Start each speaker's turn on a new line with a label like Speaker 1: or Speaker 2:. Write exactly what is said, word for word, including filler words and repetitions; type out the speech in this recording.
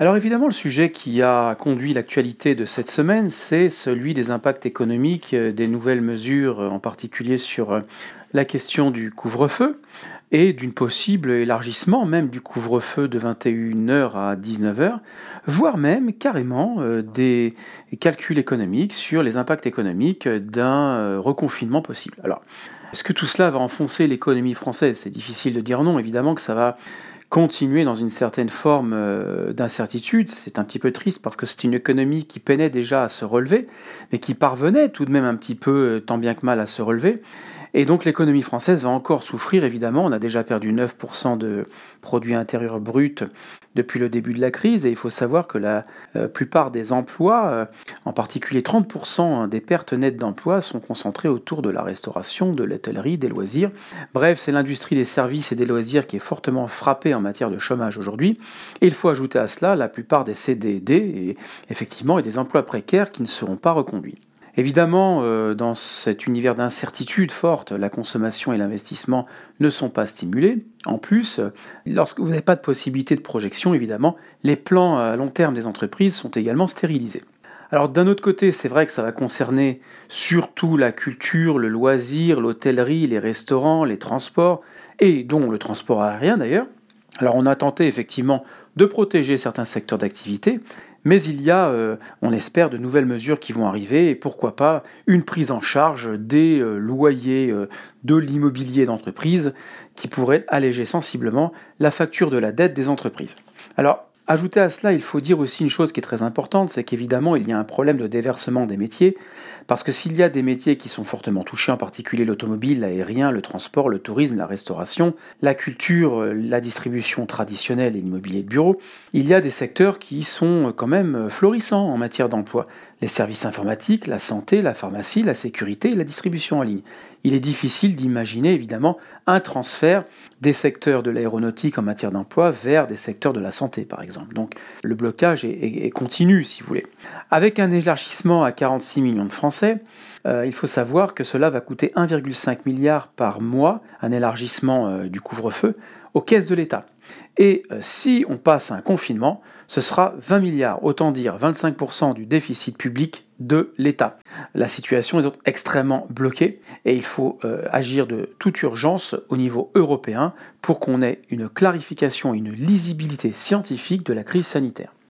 Speaker 1: Alors évidemment, le sujet qui a conduit l'actualité de cette semaine, c'est celui des impacts économiques euh, des nouvelles mesures, euh, en particulier sur euh, la question du couvre-feu et d'une possible élargissement même du couvre-feu de vingt et une heures à dix-neuf heures, voire même carrément euh, des calculs économiques sur les impacts économiques d'un euh, reconfinement possible. Alors, est-ce que tout cela va enfoncer l'économie française? C'est difficile de dire non, évidemment que ça va continuer dans une certaine forme euh, d'incertitude. C'est un petit peu triste parce que c'est une économie qui peinait déjà à se relever, mais qui parvenait tout de même un petit peu, euh, tant bien que mal, à se relever. Et donc l'économie française va encore souffrir, évidemment. On a déjà perdu neuf pour cent de produit intérieur brut depuis le début de la crise, et il faut savoir que la euh, plupart des emplois, euh, en particulier trente pour cent des pertes nettes d'emplois, sont concentrés autour de la restauration, de l'hôtellerie, des loisirs. Bref, c'est l'industrie des services et des loisirs qui est fortement frappée en matière de chômage aujourd'hui. Et il faut ajouter à cela la plupart des C D D, et, effectivement, et des emplois précaires qui ne seront pas reconduits. Évidemment, euh, dans cet univers d'incertitude forte, la consommation et l'investissement ne sont pas stimulés. En plus, euh, lorsque vous n'avez pas de possibilité de projection, évidemment, les plans à long terme des entreprises sont également stérilisés. Alors d'un autre côté, c'est vrai que ça va concerner surtout la culture, le loisir, l'hôtellerie, les restaurants, les transports, et dont le transport aérien d'ailleurs. Alors on a tenté effectivement de protéger certains secteurs d'activité, mais il y a, euh, on espère, de nouvelles mesures qui vont arriver, et pourquoi pas une prise en charge des euh, loyers euh, de l'immobilier d'entreprise qui pourrait alléger sensiblement la facture de la dette des entreprises. Alors, ajouté à cela, il faut dire aussi une chose qui est très importante, c'est qu'évidemment il y a un problème de déversement des métiers, parce que s'il y a des métiers qui sont fortement touchés, en particulier l'automobile, l'aérien, le transport, le tourisme, la restauration, la culture, euh, la distribution traditionnelle et l'immobilier de bureau, il y a des secteurs qui sont quand même florissants en matière d'emploi. Les services informatiques, la santé, la pharmacie, la sécurité et la distribution en ligne. Il est difficile d'imaginer évidemment un transfert des secteurs de l'aéronautique en matière d'emploi vers des secteurs de la santé par exemple. Donc le blocage est, est- est continu si vous voulez. Avec un élargissement à quarante-six millions de Français, euh, il faut savoir que cela va coûter un virgule cinq milliard par mois, un élargissement euh, du couvre-feu, aux caisses de l'État. Et euh, si on passe à un confinement, ce sera vingt milliards, autant dire vingt-cinq pour cent du déficit public de l'État. La situation est donc extrêmement bloquée et il faut euh, agir de toute urgence au niveau européen pour qu'on ait une clarification et une lisibilité scientifique de la crise sanitaire.